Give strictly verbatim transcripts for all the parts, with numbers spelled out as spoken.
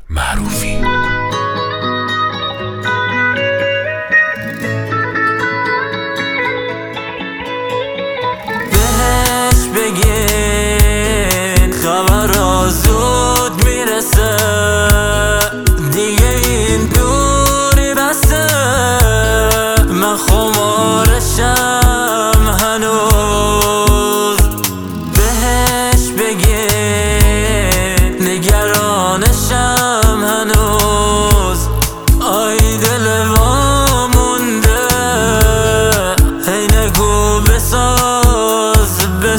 معروفی. بهش بگین خبر زود میرسه، دیگه این دوری بسه. من خمارشم هنوز، بهش بگین نگرانشم هنوز. آی دل وامونده، هی نگو بساز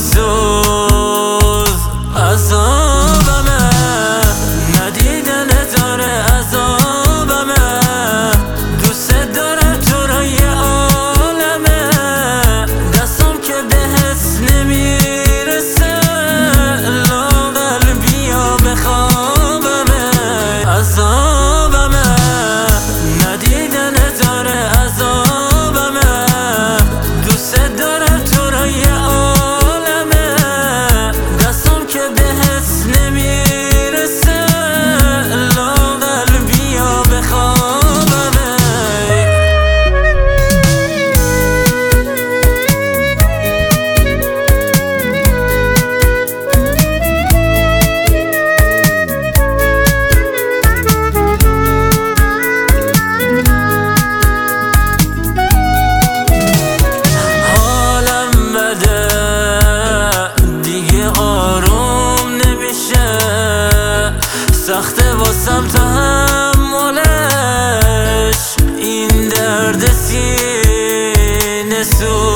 بسوز. عذابمه ندیدن داره، عذابمه دوست دارم تو رو یه عالمه. دستم که بهت نمیرسه، لاغر بیا بخوابمه. عذابمه ندیدن داره، عذابمه دوست دارم تو رو یه عالمه. دستم که بهت نمیرسه، لاغر بیا بخوابمه. حالم بده دیگه آروم نمیشه، سخته واسم تحملش. این درد سینه سوز